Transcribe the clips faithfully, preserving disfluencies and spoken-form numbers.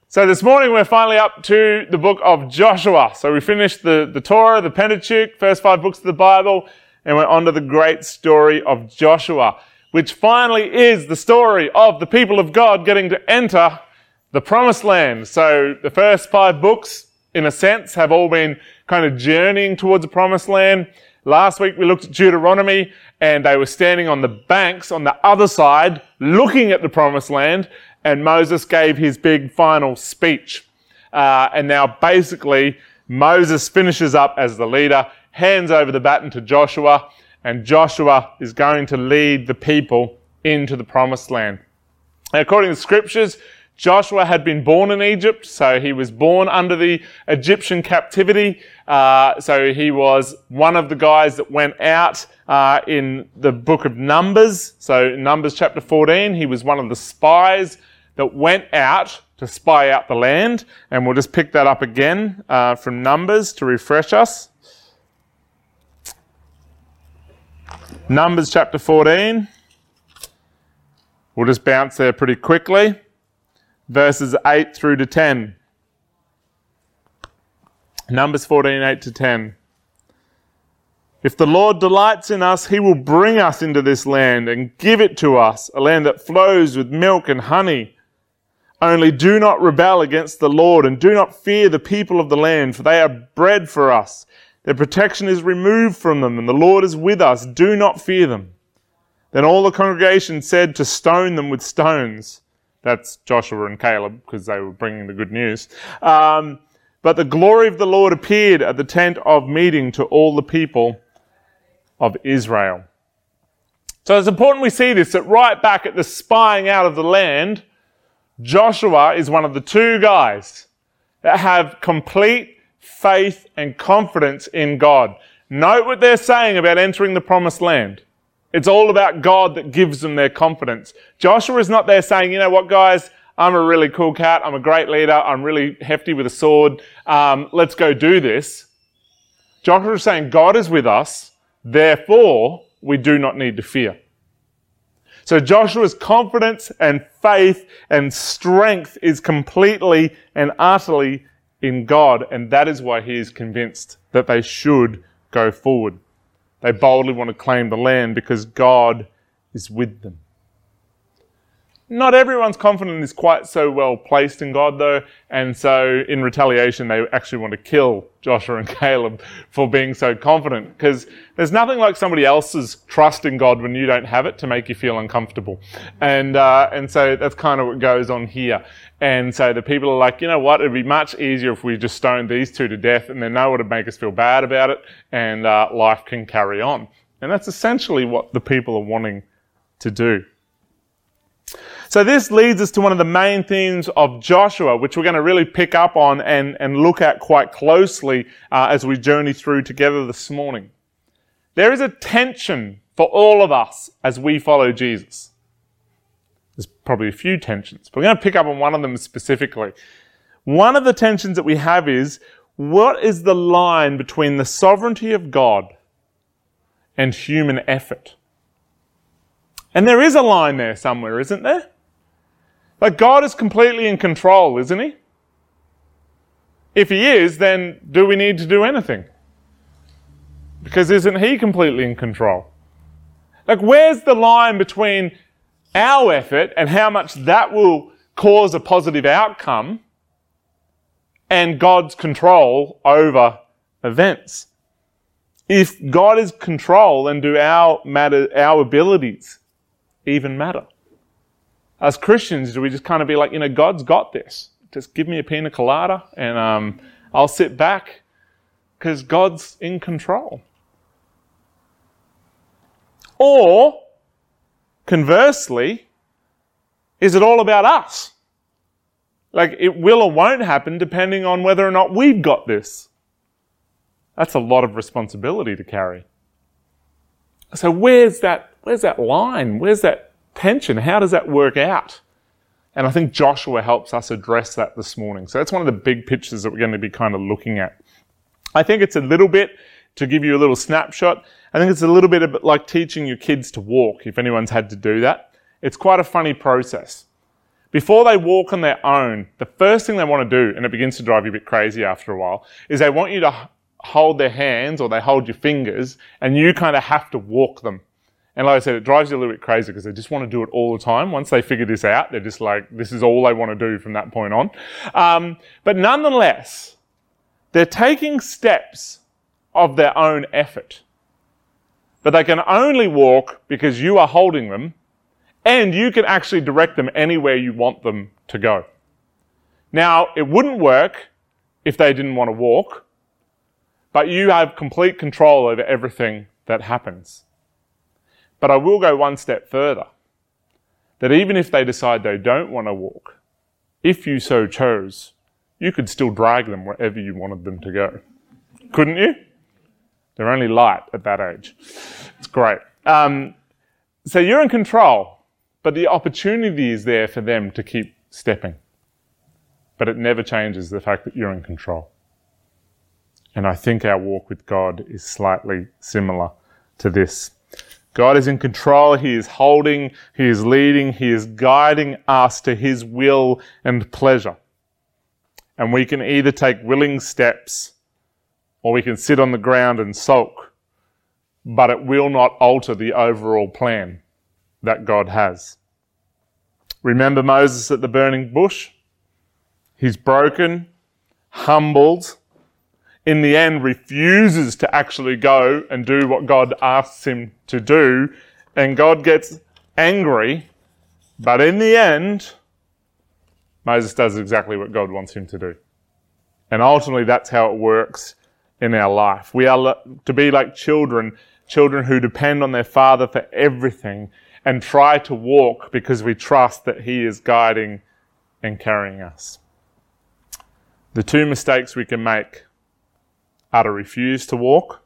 So this morning we're finally up to the book of Joshua. So we finished the, the Torah, the Pentateuch, first five books of the Bible, and we're on to the great story of Joshua, which finally is the story of the people of God getting to enter the Promised Land. So the first five books, in a sense, have all been kind of journeying towards the Promised Land. Last week we looked at Deuteronomy, and they were standing on the banks on the other side, looking at the Promised Land, and Moses gave his big final speech. Uh, and now basically Moses finishes up as the leader, hands over the baton to Joshua, and Joshua is going to lead the people into the Promised Land. Now, according to the scriptures, Joshua had been born in Egypt, so he was born under the Egyptian captivity. Uh, so he was one of the guys that went out uh, in the book of Numbers. So Numbers chapter fourteen, he was one of the spies that went out to spy out the land. And we'll just pick that up again uh, from Numbers to refresh us. Numbers chapter fourteen. We'll just bounce there pretty quickly. Verses eight through to ten. Numbers fourteen, eight to ten. If the Lord delights in us, he will bring us into this land and give it to us, a land that flows with milk and honey. Only do not rebel against the Lord, and do not fear the people of the land, for they are bread for us. Their protection is removed from them, and the Lord is with us. Do not fear them. Then all the congregation said to stone them with stones. That's Joshua and Caleb, because they were bringing the good news. Um, but the glory of the Lord appeared at the tent of meeting to all the people of Israel. So it's important we see this, that right back at the spying out of the land, Joshua is one of the two guys that have complete faith and confidence in God. Note what they're saying about entering the Promised Land. It's all about God that gives them their confidence. Joshua is not there saying, you know what, guys, I'm a really cool cat. I'm a great leader. I'm really hefty with a sword. Um, let's go do this. Joshua is saying, God is with us. Therefore, we do not need to fear. So Joshua's confidence and faith and strength is completely and utterly in God. And that is why he is convinced that they should go forward. They boldly want to claim the land because God is with them. Not everyone's confidence is quite so well placed in God, though, and so in retaliation they actually want to kill Joshua and Caleb for being so confident, because there's nothing like somebody else's trust in God when you don't have it to make you feel uncomfortable. And uh, and so that's kind of what goes on here. And so the people are like, you know what, it'd be much easier if we just stoned these two to death, and then no one would make us feel bad about it, and uh, life can carry on. And that's essentially what the people are wanting to do. So this leads us to one of the main themes of Joshua, which we're going to really pick up on and, and look at quite closely uh, as we journey through together this morning. There is a tension for all of us as we follow Jesus. There's probably a few tensions, but we're going to pick up on one of them specifically. One of the tensions that we have is, what is the line between the sovereignty of God and human effort? And there is a line there somewhere, isn't there? Like, God is completely in control, isn't he? If he is, then do we need to do anything? Because isn't he completely in control? Like, where's the line between our effort and how much that will cause a positive outcome and God's control over events? If God is control, then do our matter, our abilities even matter? As Christians, do we just kind of be like, you know, God's got this. Just give me a pina colada and um, I'll sit back because God's in control. Or, conversely, is it all about us? Like, it will or won't happen depending on whether or not we've got this. That's a lot of responsibility to carry. So where's that, where's that line? Where's that tension? How does that work out? And I think Joshua helps us address that this morning. So that's one of the big pictures that we're going to be kind of looking at. I think it's a little bit, to give you a little snapshot, I think it's a little bit like teaching your kids to walk, if anyone's had to do that. It's quite a funny process. before they walk on their own, the first thing they want to do, and it begins to drive you a bit crazy after a while, is they want you to hold their hands or they hold your fingers and you kind of have to walk them. And like I said, it drives you a little bit crazy because they just want to do it all the time. Once they figure this out, they're just like, this is all they want to do from that point on. Um, but nonetheless, they're taking steps of their own effort. But they can only walk because you are holding them and you can actually direct them anywhere you want them to go. Now, it wouldn't work if they didn't want to walk, but you have complete control over everything that happens. But I will go one step further, that even if they decide they don't want to walk, if you so chose, you could still drag them wherever you wanted them to go. Couldn't you? They're only light at that age. It's great. Um, so you're in control, but the opportunity is there for them to keep stepping. But it never changes the fact that you're in control. And I think our walk with God is slightly similar to this. God is in control. He is holding, He is leading, He is guiding us to His will and pleasure. And we can either take willing steps or we can sit on the ground and sulk, but it will not alter the overall plan that God has. Remember Moses at the burning bush? He's broken, humbled, in the end refuses to actually go and do what God asks him to do, and God gets angry, but in the end, Moses does exactly what God wants him to do. And ultimately, that's how it works in our life. We are to be like children, children who depend on their Father for everything and try to walk because we trust that He is guiding and carrying us. The two mistakes we can make are to refuse to walk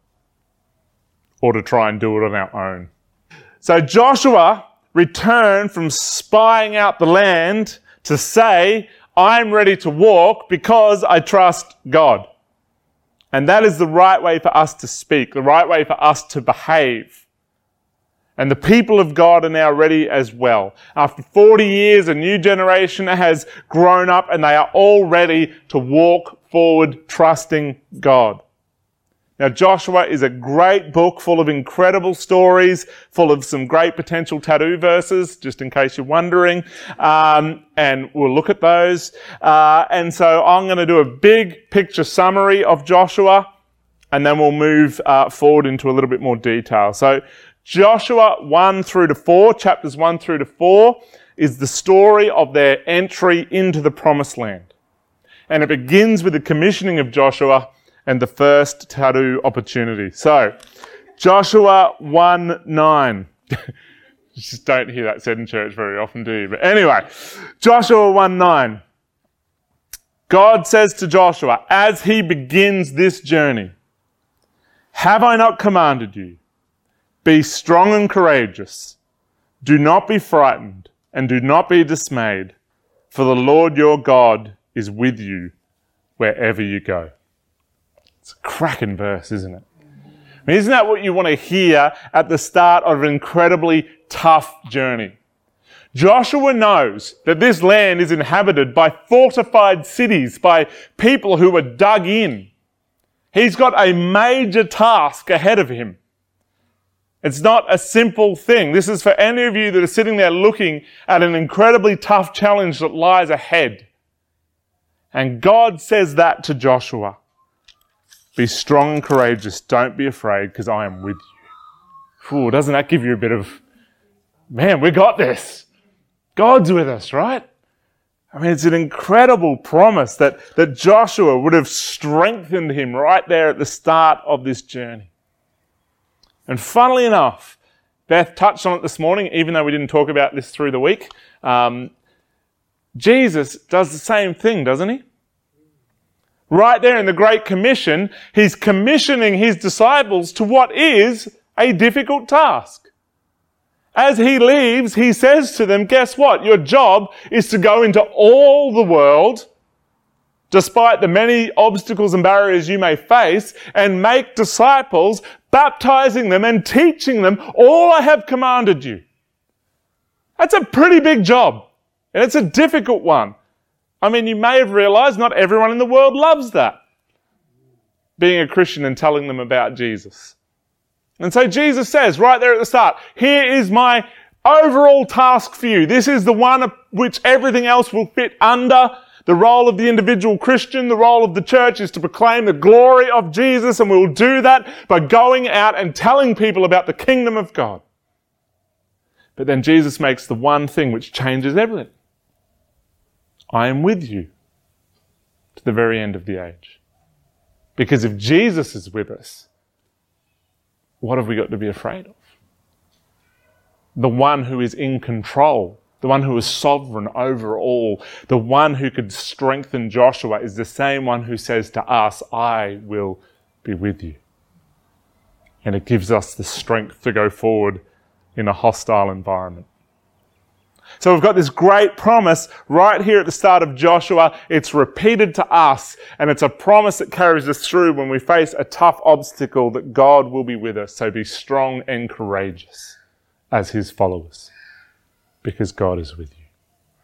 or to try and do it on our own. So Joshua returned from spying out the land to say, I'm ready to walk because I trust God. And that is the right way for us to speak, the right way for us to behave. And the people of God are now ready as well. After forty years, a new generation has grown up and they are all ready to walk forward trusting God. Now, Joshua is a great book full of incredible stories, full of some great potential tattoo verses, just in case you're wondering. Um, and we'll look at those. Uh, and so I'm going to do a big picture summary of Joshua, and then we'll move uh, forward into a little bit more detail. So Joshua one through to four, chapters one through to four, is the story of their entry into the promised land. And it begins with the commissioning of Joshua and the first tattoo opportunity. So, Joshua one nine. You just don't hear that said in church very often, do you? But anyway, Joshua one nine. God says to Joshua, as he begins this journey, have I not commanded you? Be strong and courageous. Do not be frightened and do not be dismayed, for the Lord your God is with you wherever you go. It's a cracking verse, isn't it? I mean, isn't that what you want to hear at the start of an incredibly tough journey? Joshua knows that this land is inhabited by fortified cities, by people who are dug in. He's got a major task ahead of him. It's not a simple thing. This is for any of you that are sitting there looking at an incredibly tough challenge that lies ahead. And God says that to Joshua. Be strong and courageous. Don't be afraid because I am with you. Ooh, doesn't that give you a bit of, man, we got this. God's with us, right? I mean, it's an incredible promise that, that Joshua would have strengthened him right there at the start of this journey. And funnily enough, Beth touched on it this morning, even though we didn't talk about this through the week. Um, Jesus does the same thing, doesn't he? Right there in the Great Commission, he's commissioning his disciples to what is a difficult task. As he leaves, he says to them, guess what? Your job is to go into all the world, despite the many obstacles and barriers you may face, and make disciples, baptizing them and teaching them all I have commanded you. That's a pretty big job. And it's a difficult one. I mean, you may have realized not everyone in the world loves that. Being a Christian and telling them about Jesus. And so Jesus says right there at the start, here is my overall task for you. This is the one which everything else will fit under. The role of the individual Christian, the role of the church is to proclaim the glory of Jesus, and we will do that by going out and telling people about the kingdom of God. But then Jesus makes the one thing which changes everything. I am with you to the very end of the age. Because if Jesus is with us, what have we got to be afraid of? The one who is in control, the one who is sovereign over all, the one who could strengthen Joshua is the same one who says to us, I will be with you. And it gives us the strength to go forward in a hostile environment. So we've got this great promise right here at the start of Joshua. It's repeated to us, and it's a promise that carries us through when we face a tough obstacle that God will be with us. So be strong and courageous as his followers, because God is with you.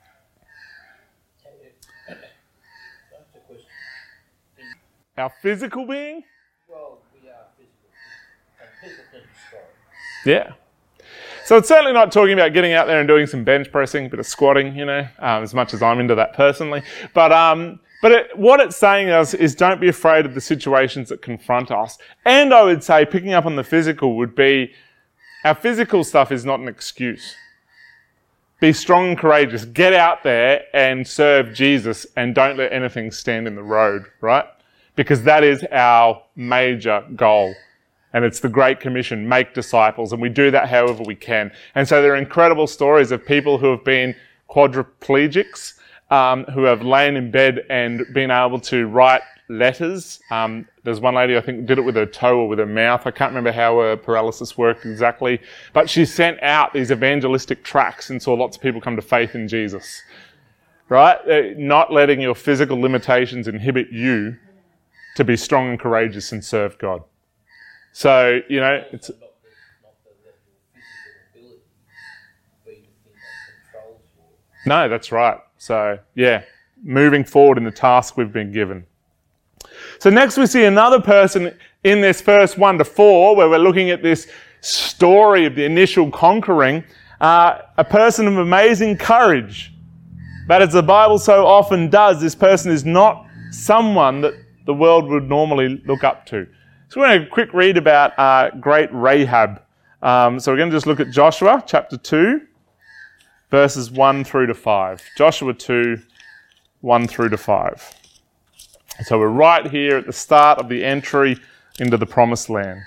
Our physical being? Well, we are physical. And people can destroy. Yeah. So it's certainly not talking about getting out there and doing some bench pressing, a bit of squatting, you know, um, as much as I'm into that personally. But um, but it, what it's saying is, is don't be afraid of the situations that confront us. And I would say picking up on the physical would be, our physical stuff is not an excuse. Be strong and courageous. Get out there and serve Jesus, and don't let anything stand in the road, right? Because that is our major goal. And it's the Great Commission, make disciples, and we do that however we can. And so there are incredible stories of people who have been quadriplegics, um, who have lain in bed and been able to write letters. Um, there's one lady, I think, did it with her toe or with her mouth. I can't remember how her paralysis worked exactly. But she sent out these evangelistic tracts and saw lots of people come to faith in Jesus. Right? Uh, not letting your physical limitations inhibit you to be strong and courageous and serve God. So, you know, it's... Not the, not the level of physical ability, be the thing that controls you. No, that's right. So, yeah, moving forward in the task we've been given. So next we see another person in this verse one to four, where we're looking at this story of the initial conquering, uh, a person of amazing courage. But as the Bible so often does, this person is not someone that the world would normally look up to. So we're going to quick read about uh, great Rahab. Um, so we're going to just look at Joshua chapter two, verses one through to five. Joshua two, one through to five. So we're right here at the start of the entry into the promised land.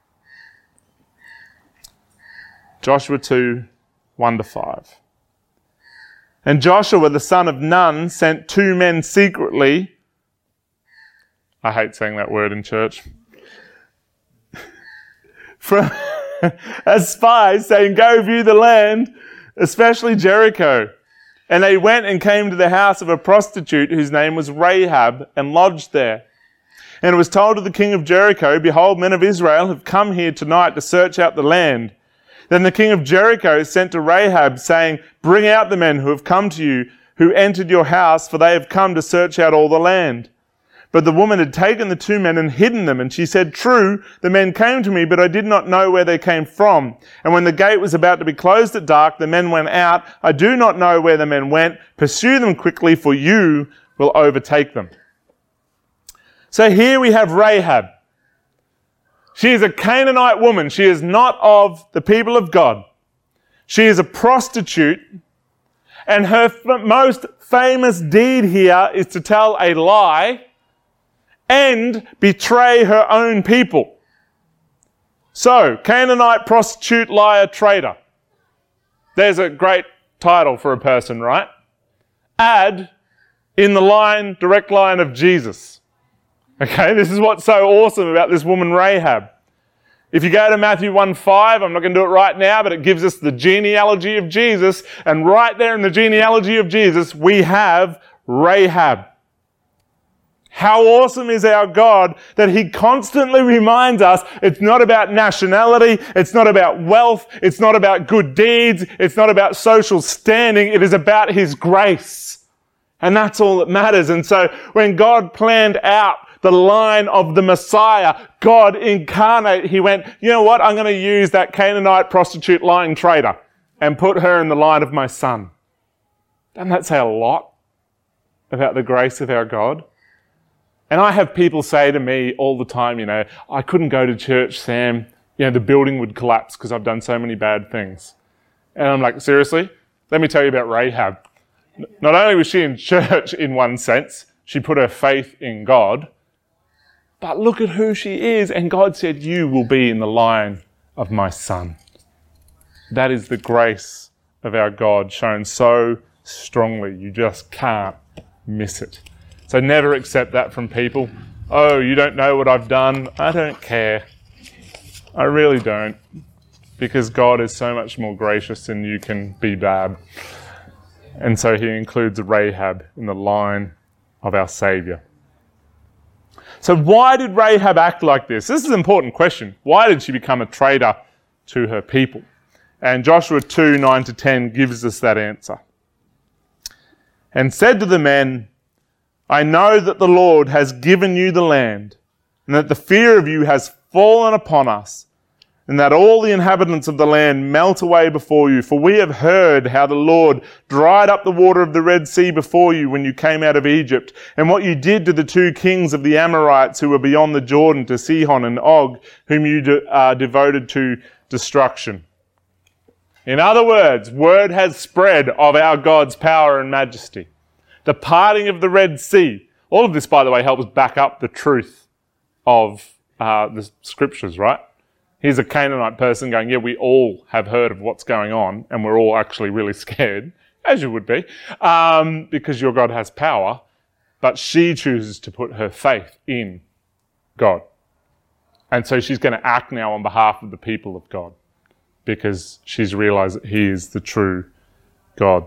Joshua two, one to five. And Joshua the son of Nun sent two men secretly. I hate saying that word in church. From as spies, saying, go view the land, especially Jericho. And they went and came to the house of a prostitute whose name was Rahab, and lodged there. And it was told to the king of Jericho, behold, men of Israel have come here tonight to search out the land. Then the king of Jericho sent to Rahab, saying, bring out the men who have come to you, who entered your house, for they have come to search out all the land. But the woman had taken the two men and hidden them, and she said, true, the men came to me, but I did not know where they came from. And when the gate was about to be closed at dark, the men went out. I do not know where the men went. Pursue them quickly, for you will overtake them. So here we have Rahab. She is a Canaanite woman. She is not of the people of God. She is a prostitute. And her f- most famous deed here is to tell a lie and betray her own people. So, Canaanite, prostitute, liar, traitor. There's a great title for a person, right? Add in the line, direct line of Jesus. Okay, this is what's so awesome about this woman Rahab. If you go to Matthew one five, I'm not going to do it right now, but it gives us the genealogy of Jesus. And right there in the genealogy of Jesus, we have Rahab. How awesome is our God that he constantly reminds us it's not about nationality, it's not about wealth, it's not about good deeds, it's not about social standing, it is about his grace. And that's all that matters. And so when God planned out the line of the Messiah, God incarnate, he went, you know what, I'm going to use that Canaanite prostitute lying traitor and put her in the line of my son. Doesn't that say a lot about the grace of our God? And I have people say to me all the time, you know, I couldn't go to church, Sam. You know, the building would collapse because I've done so many bad things. And I'm like, seriously? Let me tell you about Rahab. Not only was she in church in one sense, she put her faith in God, but look at who she is. And God said, you will be in the line of my son. That is the grace of our God shown so strongly. You just can't miss it. So never accept that from people. Oh, you don't know what I've done. I don't care. I really don't. Because God is so much more gracious than you can be bad. And so he includes Rahab in the line of our Saviour. So why did Rahab act like this? This is an important question. Why did she become a traitor to her people? And Joshua two, nine to ten gives us that answer. And said to the men, I know that the Lord has given you the land, and that the fear of you has fallen upon us, and that all the inhabitants of the land melt away before you. For we have heard how the Lord dried up the water of the Red Sea before you when you came out of Egypt, and what you did to the two kings of the Amorites who were beyond the Jordan, to Sihon and Og, whom you de- uh, devoted to destruction. In other words, word has spread of our God's power and majesty. The parting of the Red Sea. All of this, by the way, helps back up the truth of uh, the scriptures, right? Here's a Canaanite person going, yeah, we all have heard of what's going on, and we're all actually really scared, as you would be, um, because your God has power, but she chooses to put her faith in God. And so she's going to act now on behalf of the people of God, because she's realized that he is the true God.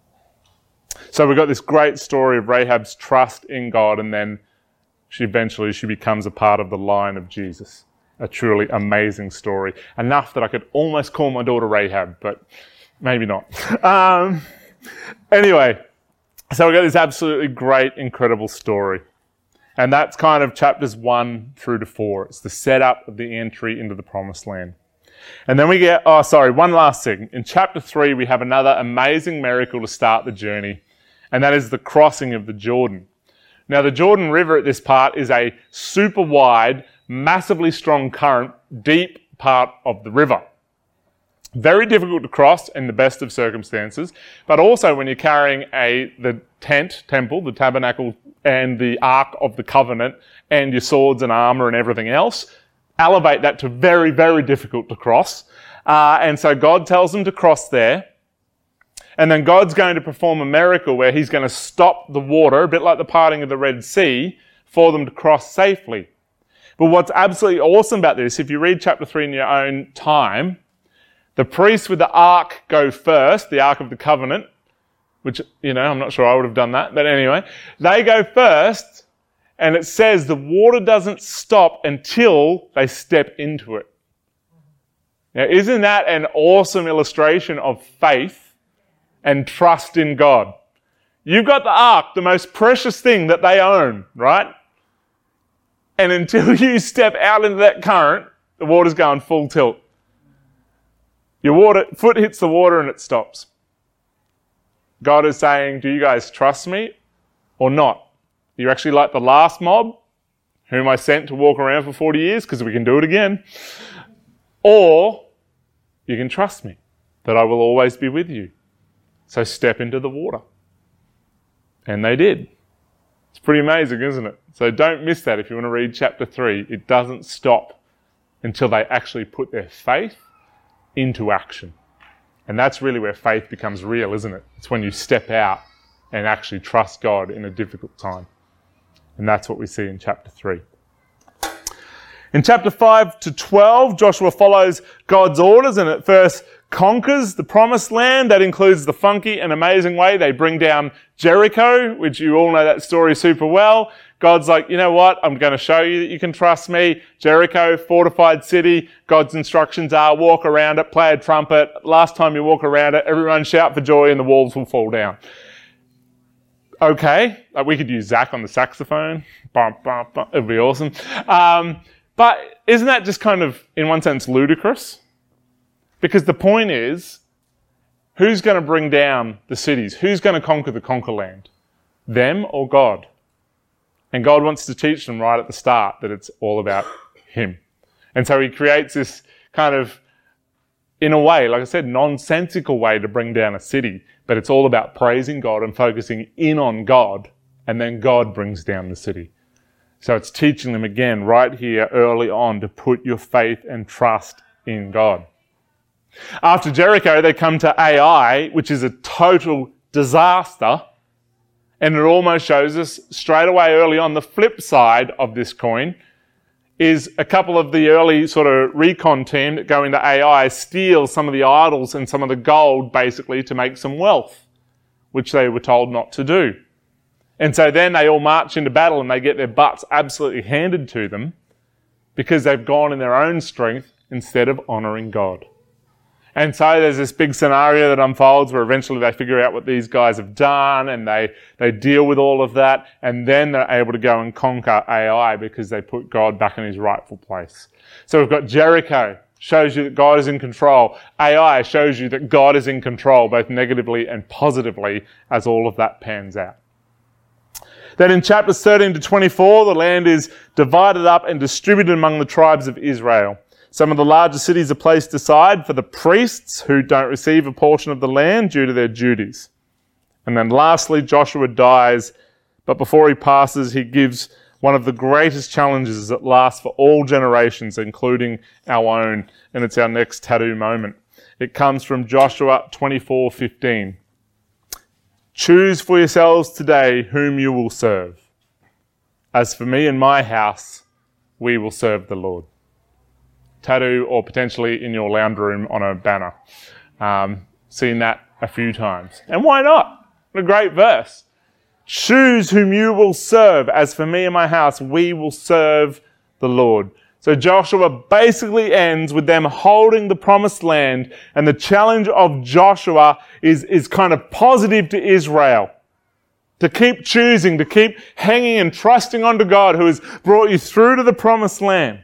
So we've got this great story of Rahab's trust in God, and then she eventually she becomes a part of the line of Jesus. A truly amazing story. Enough that I could almost call my daughter Rahab, but maybe not. Um, anyway, so we've got this absolutely great, incredible story. And that's kind of chapters one through to four. It's the setup of the entry into the promised land. And then we get, oh, sorry, one last thing. In chapter three, we have another amazing miracle to start the journey, and that is the crossing of the Jordan. Now, the Jordan River at this part is a super wide, massively strong current, deep part of the river. Very difficult to cross in the best of circumstances, but also when you're carrying a the tent, temple, the tabernacle, and the Ark of the Covenant, and your swords and armour and everything else, elevate that to very, very difficult to cross. Uh, and so God tells them to cross there. And then God's going to perform a miracle where he's going to stop the water, a bit like the parting of the Red Sea, for them to cross safely. But what's absolutely awesome about this, if you read chapter three in your own time, the priests with the ark go first, the Ark of the Covenant, which, you know, I'm not sure I would have done that, but anyway, they go first, and it says the water doesn't stop until they step into it. Now, isn't that an awesome illustration of faith and trust in God? You've got the ark, the most precious thing that they own, right? And until you step out into that current, the water's going full tilt. Your water, foot hits the water and it stops. God is saying, do you guys trust me or not? You're actually like the last mob, whom I sent to walk around for forty years, because we can do it again. Or you can trust me, that I will always be with you. So step into the water. And they did. It's pretty amazing, isn't it? So don't miss that if you want to read chapter three. It doesn't stop until they actually put their faith into action. And that's really where faith becomes real, isn't it? It's when you step out and actually trust God in a difficult time. And that's what we see in chapter three. In chapter five to twelve, Joshua follows God's orders, and at first conquers the promised land. That includes the funky and amazing way they bring down Jericho, which you all know that story super well. God's like, you know what? I'm going to show you that you can trust me. Jericho, fortified city. God's instructions are walk around it, play a trumpet. Last time you walk around it, everyone shout for joy and the walls will fall down. Okay, like we could use Zach on the saxophone. Bum, bum, bum. It'd be awesome. Um, but isn't that just kind of, in one sense, ludicrous? Because the point is, who's going to bring down the cities? Who's going to conquer the conquer land? Them or God? And God wants to teach them right at the start that it's all about Him. And so He creates this kind of, in a way, like I said, nonsensical way to bring down a city. But it's all about praising God and focusing in on God. And then God brings down the city. So it's teaching them again right here early on to put your faith and trust in God. After Jericho, they come to Ai, which is a total disaster. And it almost shows us straight away early on the flip side of this coin is a couple of the early sort of recon team that go into Ai steal some of the idols and some of the gold basically to make some wealth, which they were told not to do. And so then they all march into battle and they get their butts absolutely handed to them because they've gone in their own strength instead of honouring God. And so there's this big scenario that unfolds where eventually they figure out what these guys have done and they, they deal with all of that, and then they're able to go and conquer Ai because they put God back in His rightful place. So we've got Jericho, shows you that God is in control. Ai shows you that God is in control, both negatively and positively, as all of that pans out. Then in chapters thirteen to twenty-four, the land is divided up and distributed among the tribes of Israel. Some of the larger cities are placed aside for the priests who don't receive a portion of the land due to their duties. And then lastly, Joshua dies, but before he passes, he gives one of the greatest challenges that lasts for all generations, including our own, and it's our next tattoo moment. It comes from Joshua twenty-four fifteen. Choose for yourselves today whom you will serve. As for me and my house, we will serve the Lord. Tattoo or potentially in your lounge room on a banner. Um, seen that a few times. And why not? What a great verse. Choose whom you will serve. As for me and my house, we will serve the Lord. So Joshua basically ends with them holding the promised land, and the challenge of Joshua is, is kind of positive to Israel. To keep choosing, to keep hanging and trusting onto God who has brought you through to the promised land.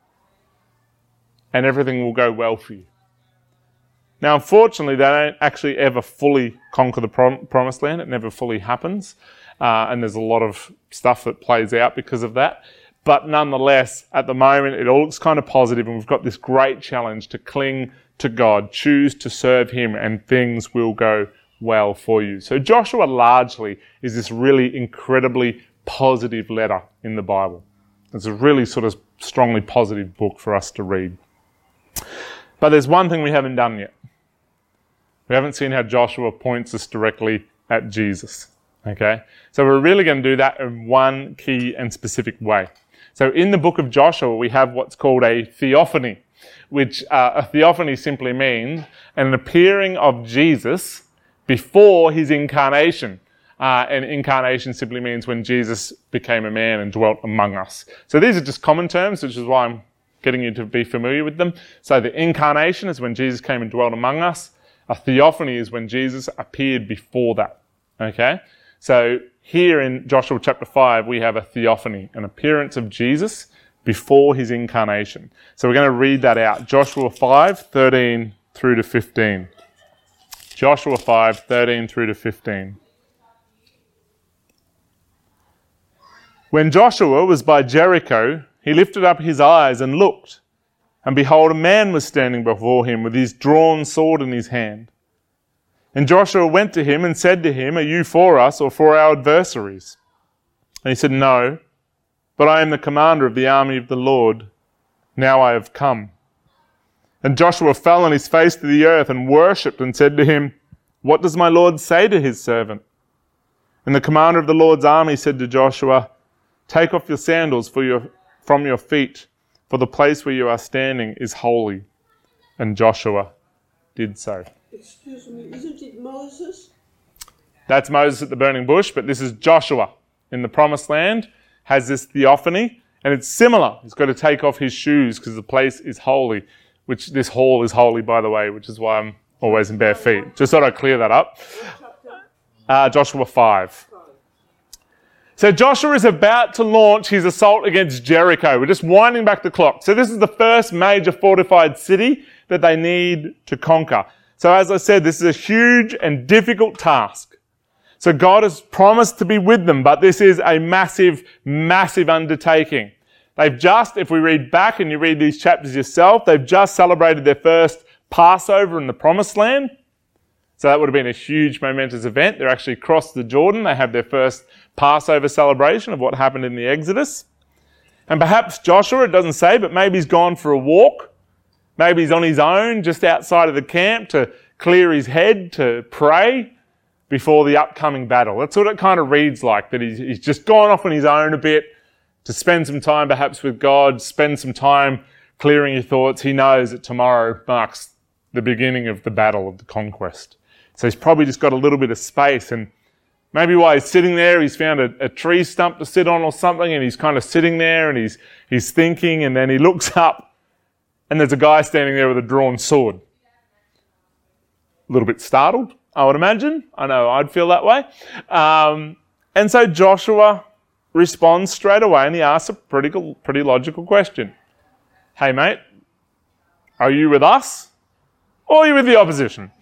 And everything will go well for you. Now, unfortunately, they don't actually ever fully conquer the prom- promised land. It never fully happens. Uh, and there's a lot of stuff that plays out because of that. But nonetheless, at the moment, it all looks kind of positive, and we've got this great challenge to cling to God, choose to serve Him, and things will go well for you. So Joshua largely is this really incredibly positive letter in the Bible. It's a really sort of strongly positive book for us to read. But there's one thing we haven't done yet. We haven't seen how Joshua points us directly at Jesus. Okay? So we're really going to do that in one key and specific way. So in the book of Joshua, we have what's called a theophany, which uh, a theophany simply means an appearing of Jesus before His incarnation. Uh, and incarnation simply means when Jesus became a man and dwelt among us. So these are just common terms, which is why I'm getting you to be familiar with them. So the incarnation is when Jesus came and dwelt among us. A theophany is when Jesus appeared before that. Okay? So here in Joshua chapter five, we have a theophany, an appearance of Jesus before His incarnation. So we're going to read that out. Joshua five, thirteen through to fifteen. Joshua five, thirteen through to fifteen. When Joshua was by Jericho, he lifted up his eyes and looked, and behold, a man was standing before him with his drawn sword in his hand. And Joshua went to him and said to him, "Are you for us or for our adversaries?" And he said, "No, but I am the commander of the army of the Lord. Now I have come." And Joshua fell on his face to the earth and worshipped and said to him, "What does my Lord say to his servant?" And the commander of the Lord's army said to Joshua, "Take off your sandals for your, from your feet, for the place where you are standing is holy." And Joshua did so. Excuse me, isn't it Moses? That's Moses at the burning bush, but this is Joshua in the promised land, has this theophany, and it's similar. He's got to take off his shoes because the place is holy, which this hall is holy, by the way, which is why I'm always in bare feet. Just thought I'd clear that up. Uh, Joshua five. So Joshua is about to launch his assault against Jericho. We're just winding back the clock. So this is the first major fortified city that they need to conquer. So as I said, this is a huge and difficult task. So God has promised to be with them, but this is a massive, massive undertaking. They've just, if we read back and you read these chapters yourself, they've just celebrated their first Passover in the Promised Land. So that would have been a huge momentous event. They're actually crossed the Jordan. They have their first Passover celebration of what happened in the Exodus. And perhaps Joshua, it doesn't say, but maybe he's gone for a walk. Maybe he's on his own just outside of the camp to clear his head, to pray before the upcoming battle. That's what it kind of reads like, that he's, he's just gone off on his own a bit to spend some time perhaps with God, spend some time clearing your thoughts. He knows that tomorrow marks the beginning of the battle, of the conquest. So he's probably just got a little bit of space, and maybe while he's sitting there, he's found a, a tree stump to sit on or something, and he's kind of sitting there and he's he's thinking, and then he looks up and there's a guy standing there with a drawn sword. A little bit startled, I would imagine. I know I'd feel that way. Um, and so Joshua responds straight away, and he asks a pretty, pretty logical question. Hey, mate, are you with us or are you with the opposition?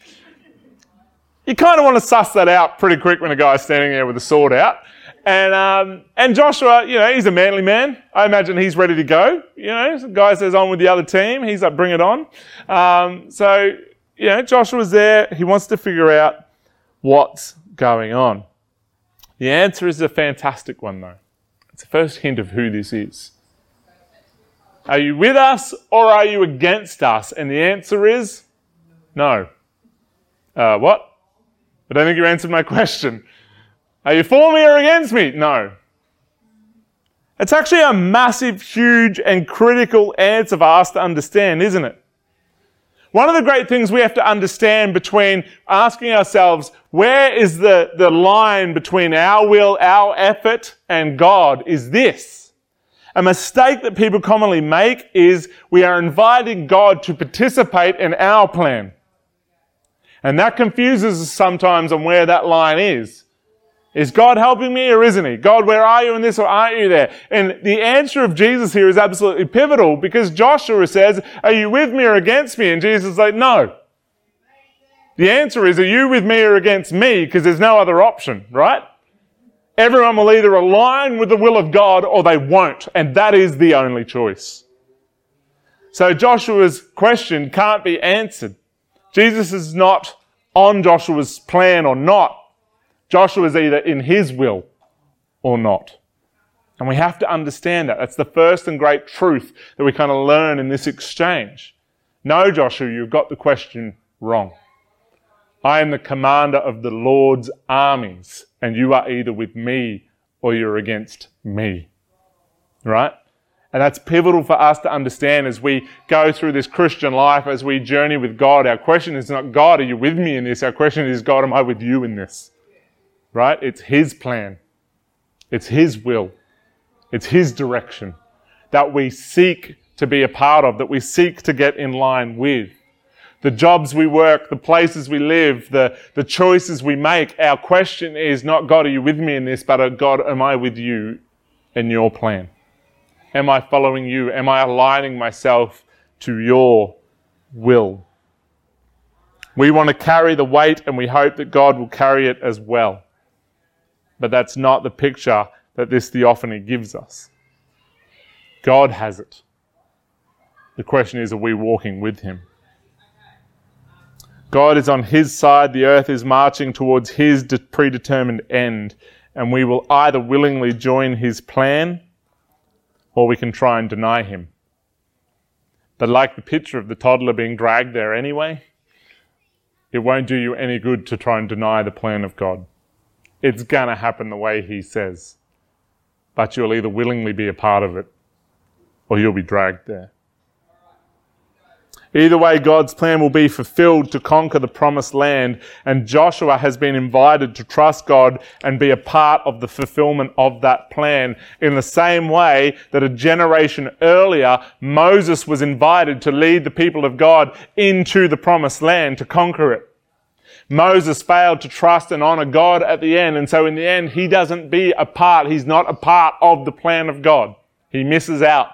You kind of want to suss that out pretty quick when a guy's standing there with a sword out. And um, and Joshua, you know, he's a manly man. I imagine he's ready to go. You know, the guy says on with the other team. He's like, bring it on. Um, so, you know, Joshua's there. He wants to figure out what's going on. The answer is a fantastic one, though. It's the first hint of who this is. Are you with us or are you against us? And the answer is no. Uh, what? I don't think you answered my question. Are you for me or against me? No. It's actually a massive, huge, and critical answer for us to understand, isn't it? One of the great things we have to understand between asking ourselves, where is the, the line between our will, our effort, and God, is this. A mistake that people commonly make is we are inviting God to participate in our plan. And that confuses us sometimes on where that line is. Is God helping me or isn't he? God, where are you in this or aren't you there? And the answer of Jesus here is absolutely pivotal, because Joshua says, are you with me or against me? And Jesus is like, no. The answer is, are you with me or against me? Because there's no other option, right? Everyone will either align with the will of God or they won't. And that is the only choice. So Joshua's question can't be answered. Jesus is not on Joshua's plan or not. Joshua is either in his will or not. And we have to understand that. That's the first and great truth that we kind of learn in this exchange. No, Joshua, you've got the question wrong. I am the commander of the Lord's armies, and you are either with me or you're against me. Right? And that's pivotal for us to understand as we go through this Christian life, as we journey with God. Our question is not, God, are you with me in this? Our question is, God, am I with you in this? Right? It's his plan. It's his will. It's his direction that we seek to be a part of, that we seek to get in line with. The jobs we work, the places we live, the, the choices we make, our question is not, God, are you with me in this? But, God, am I with you in your plan? Am I following you? Am I aligning myself to your will? We want to carry the weight, and we hope that God will carry it as well. But that's not the picture that this theophany gives us. God has it. The question is, are we walking with him? God is on his side. The earth is marching towards his predetermined end. And we will either willingly join his plan, or we can try and deny him. But like the picture of the toddler being dragged there anyway, it won't do you any good to try and deny the plan of God. It's going to happen the way he says. But you'll either willingly be a part of it, or you'll be dragged there. Either way, God's plan will be fulfilled to conquer the promised land, and Joshua has been invited to trust God and be a part of the fulfillment of that plan, in the same way that a generation earlier, Moses was invited to lead the people of God into the promised land to conquer it. Moses failed to trust and honor God at the end, and so in the end, he doesn't be a part, he's not a part of the plan of God. He misses out.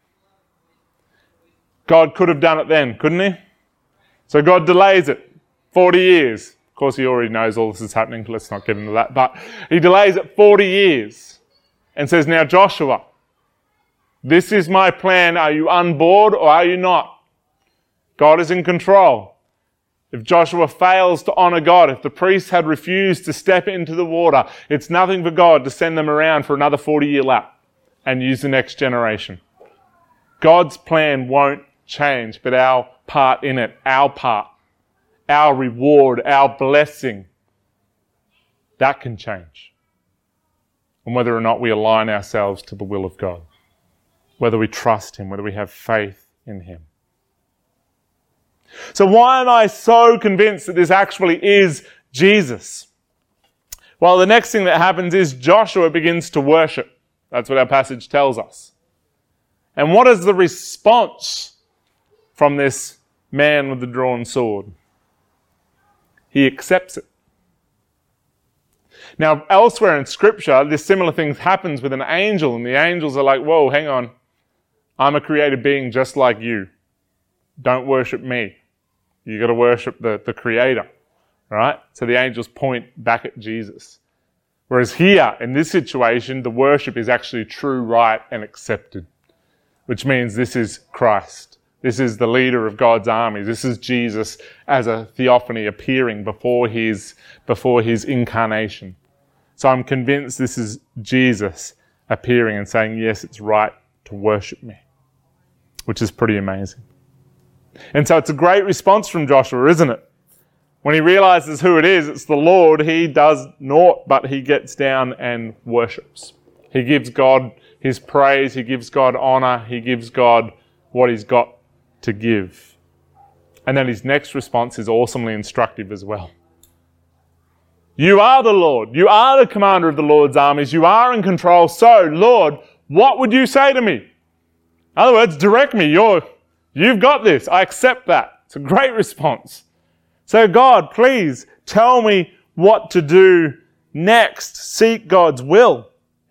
God could have done it then, couldn't he? So God delays it forty years. Of course, he already knows all this is happening. Let's not get into that. But he delays it forty years and says, now Joshua, this is my plan. Are you on board or are you not? God is in control. If Joshua fails to honor God, if the priests had refused to step into the water, it's nothing for God to send them around for another forty-year lap and use the next generation. God's plan won't change, but our part in it, our part, our reward, our blessing, that can change. And whether or not we align ourselves to the will of God, whether we trust him, whether we have faith in him. So why am I so convinced that this actually is Jesus? Well, the next thing that happens is Joshua begins to worship. That's what our passage tells us. And what is the response from this man with the drawn sword? He accepts it. Now, elsewhere in Scripture, this similar thing happens with an angel, and the angels are like, whoa, hang on. I'm a created being just like you. Don't worship me. You got to worship the, the Creator, right? So the angels point back at Jesus. Whereas here, in this situation, the worship is actually true, right, and accepted, which means this is Christ. This is the leader of God's army. This is Jesus as a theophany appearing before his, before his incarnation. So I'm convinced this is Jesus appearing and saying, yes, it's right to worship me, which is pretty amazing. And so it's a great response from Joshua, isn't it? When he realizes who it is, it's the Lord, he does naught, but he gets down and worships. He gives God his praise, he gives God honor, he gives God what he's got to give. And then his next response is awesomely instructive as well. You are the Lord. You are the commander of the Lord's armies. You are in control. So, Lord, what would you say to me? In other words, direct me. You're, you've got this. I accept that. It's a great response. So, God, please tell me what to do next. Seek God's will.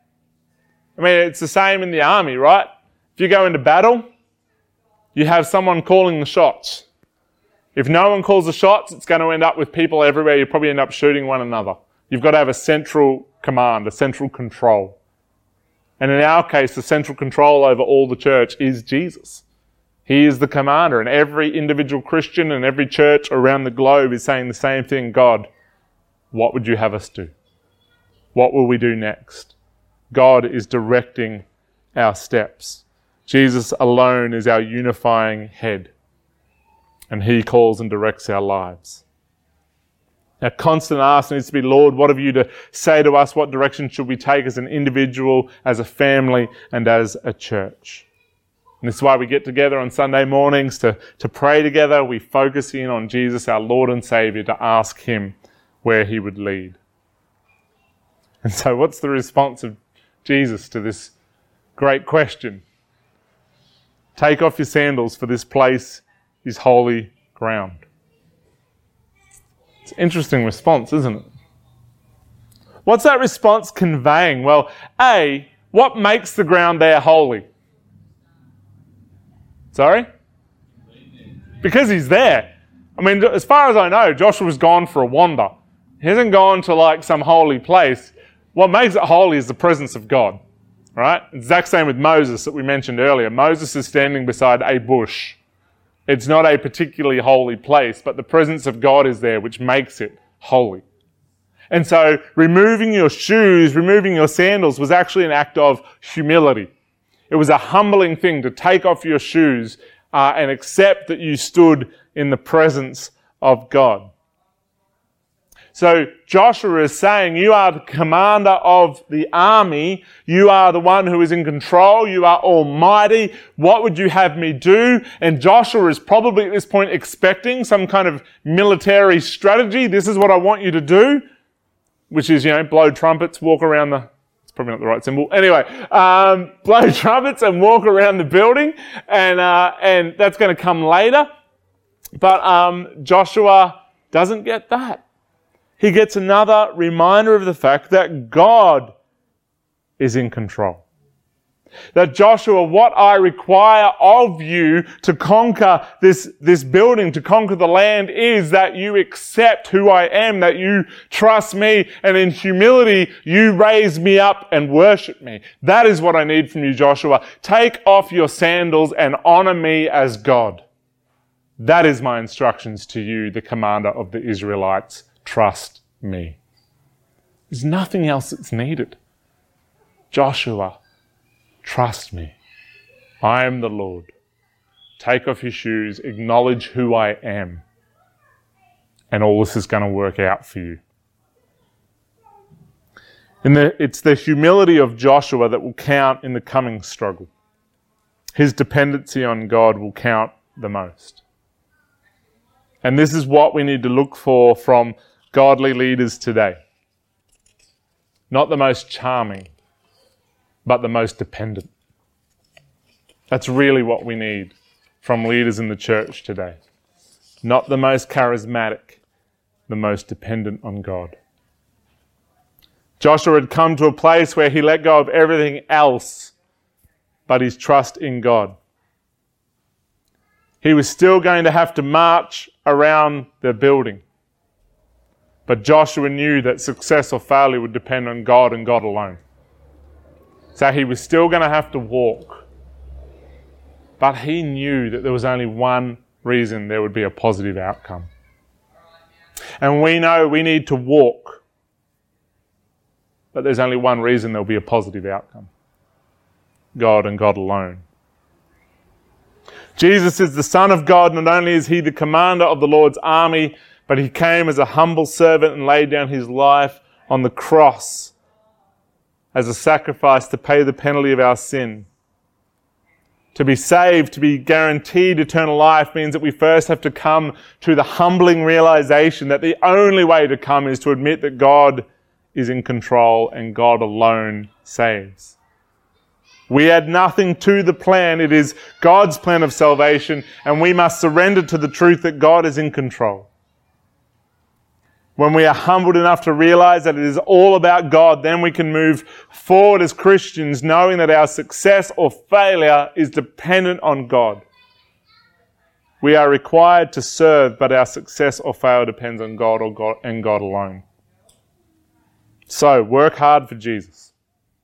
I mean, it's the same in the army, right? If you go into battle, you have someone calling the shots. If no one calls the shots, it's going to end up with people everywhere. You probably end up shooting one another. You've got to have a central command, a central control. And in our case, the central control over all the church is Jesus. He is the commander, and every individual Christian and every church around the globe is saying the same thing. God, what would you have us do? What will we do next? God is directing our steps. Jesus alone is our unifying head, and he calls and directs our lives. Our constant ask needs to be, Lord, what have you to say to us? What direction should we take as an individual, as a family, and as a church? And this is why we get together on Sunday mornings to, to pray together. We focus in on Jesus, our Lord and Saviour, to ask him where he would lead. And so what's the response of Jesus to this great question? Take off your sandals, for this place is holy ground. It's an interesting response, isn't it? What's that response conveying? Well, A, what makes the ground there holy? Sorry? Because he's there. I mean, as far as I know, Joshua's gone for a wander. He hasn't gone to like some holy place. What makes it holy is the presence of God. Right? Exact same with Moses that we mentioned earlier. Moses is standing beside a bush. It's not a particularly holy place, but the presence of God is there, which makes it holy. And so removing your shoes, removing your sandals was actually an act of humility. It was a humbling thing to take off your shoes uh, and accept that you stood in the presence of God. So Joshua is saying, you are the commander of the army. You are the one who is in control. You are almighty. What would you have me do? And Joshua is probably at this point expecting some kind of military strategy. This is what I want you to do, which is, you know, blow trumpets, walk around the, it's probably not the right symbol. Anyway, um, blow trumpets and walk around the building. And, uh, and that's going to come later. But, um, Joshua doesn't get that. He gets another reminder of the fact that God is in control. That Joshua, what I require of you to conquer this, this building, to conquer the land, is that you accept who I am, that you trust me, and in humility, you raise me up and worship me. That is what I need from you, Joshua. Take off your sandals and honor me as God. That is my instructions to you, the commander of the Israelites. Trust me. There's nothing else that's needed. Joshua, trust me. I am the Lord. Take off your shoes, acknowledge who I am, and all this is going to work out for you. And the, it's the humility of Joshua that will count in the coming struggle. His dependency on God will count the most. And this is what we need to look for from godly leaders today. Not the most charming, but the most dependent. That's really what we need from leaders in the church today. Not the most charismatic, the most dependent on God. Joshua had come to a place where he let go of everything else but his trust in God. He was still going to have to march around the building. But Joshua knew that success or failure would depend on God and God alone. So he was still going to have to walk. But he knew that there was only one reason there would be a positive outcome. And we know we need to walk. But there's only one reason there'll be a positive outcome. God and God alone. Jesus is the Son of God. Not only is he the commander of the Lord's army, but he came as a humble servant and laid down his life on the cross as a sacrifice to pay the penalty of our sin. To be saved, to be guaranteed eternal life, means that we first have to come to the humbling realization that the only way to come is to admit that God is in control and God alone saves. We add nothing to the plan. It is God's plan of salvation, and we must surrender to the truth that God is in control. When we are humbled enough to realize that it is all about God, then we can move forward as Christians, knowing that our success or failure is dependent on God. We are required to serve, but our success or failure depends on God or God and God alone. So, work hard for Jesus.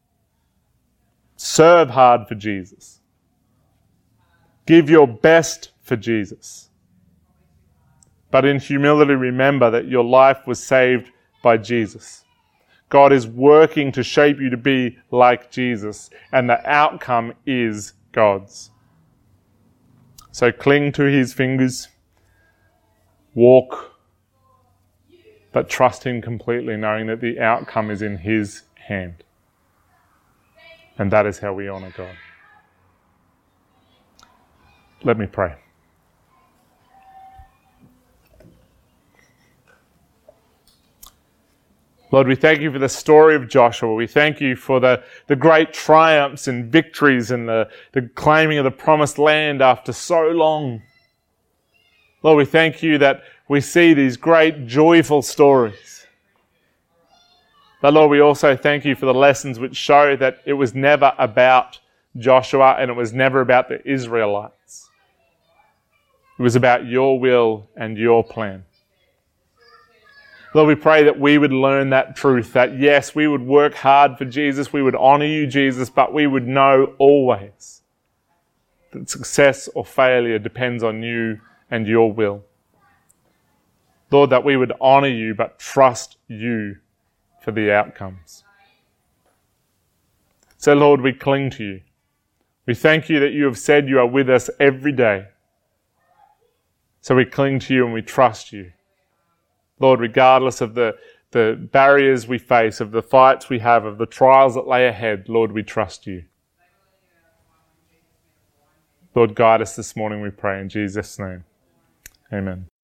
Serve hard for Jesus. Give your best for Jesus. But in humility, remember that your life was saved by Jesus. God is working to shape you to be like Jesus, and the outcome is God's. So cling to his fingers, walk, but trust him completely, knowing that the outcome is in his hand. And that is how we honour God. Let me pray. Lord, we thank you for the story of Joshua. We thank you for the, the great triumphs and victories and the, the claiming of the promised land after so long. Lord, we thank you that we see these great joyful stories. But Lord, we also thank you for the lessons which show that it was never about Joshua and it was never about the Israelites. It was about your will and your plan. Lord, we pray that we would learn that truth, that yes, we would work hard for Jesus, we would honour you, Jesus, but we would know always that success or failure depends on you and your will. Lord, that we would honour you but trust you for the outcomes. So Lord, we cling to you. We thank you that you have said you are with us every day. So we cling to you and we trust you. Lord, regardless of the, the barriers we face, of the fights we have, of the trials that lay ahead, Lord, we trust you. Lord, guide us this morning, we pray in Jesus' name. Amen.